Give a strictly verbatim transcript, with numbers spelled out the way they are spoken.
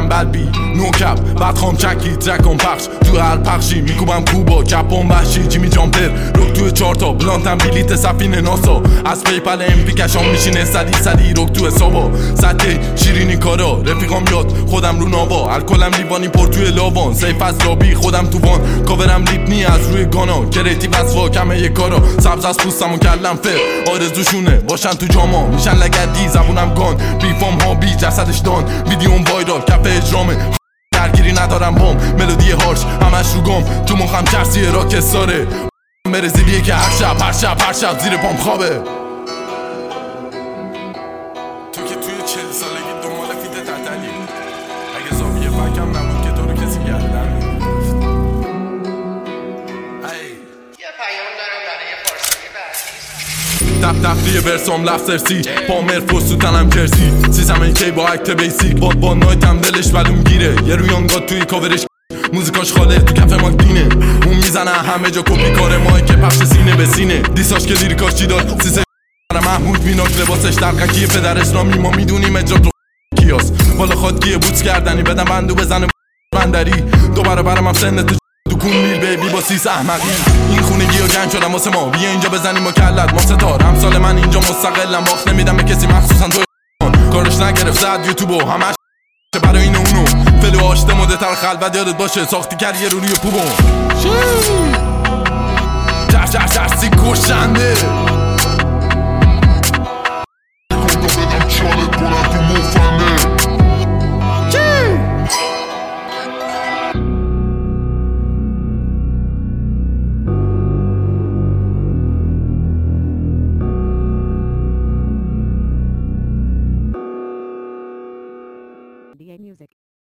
تنبل بی نو کپ بعد خام چکی ترکم پخش تو هر پخشی میکوبم کوبا کپم وحشی جیمی جامپر روک توی چارتا بلانتم بلیت سفینه ناسا از پیپل ام پی کشام میشینه صدی صدی روک تو حسابا سطح شیرینی کارا رفیقام یاد خودم رو ناوا الکلم لیوانی پر توی لاوان سیف از لابی خودم تو وان کاورم لیپنی از روی گانا کریتیو از واکمه یه کارا سبز از پوستم و کلم فر آرزوشونه باشن تو جاما میشن لگردی زبونم گان بیفام ها بی جسدش دان ویدیوم وایرال کف اجرامه درگیری ندارم بام ملودی هارش همش رو گام تو مخم چرسی راکستاره مرزیدیه که هر شب هر شب هر شب زیر پام خوابه تو که توی چل سالگی دنبال فیت تتلی اگه زاویه فکم نبود که تو رو کسی گردن میگفت یه پیام دارم برای فارسی بعدی تف تفریه برسام لفظرسی با مرفوز تو تنم کرسی سیزم ایکی با اکت بیسیک باد با نایتم دلش بلوم گیره یه رویانگاد توی کاورش موزیکاش خاله تو کف ماک دینه اون میزنه همه جا کپی کار ماه که پخش سینه به سینه دیساش که لیریکاش چی داد سیزه محمود میناک لباسش دلقکی پدرش رامی ما میدونیم اجرا تو کیاس بالا خودگیه بوتس کردنی بدم بندو بزنه بندری دو برابرم هم سنت تو کون میل بیبی با سیس احمقی این خونگی و گنج شدم واسه ما بیا اینجا بزنیم و کلت ما ستار همسال من اینجا مستقلم باخت نمیدم به کسی مخصوصا تو کارش نگرفت زد یوتیوب و همش برای این اونو فلو آشته مده تر خلوت یادت باشه ساختی کرد یه رو روی پوبون چش چش چش سی کشنده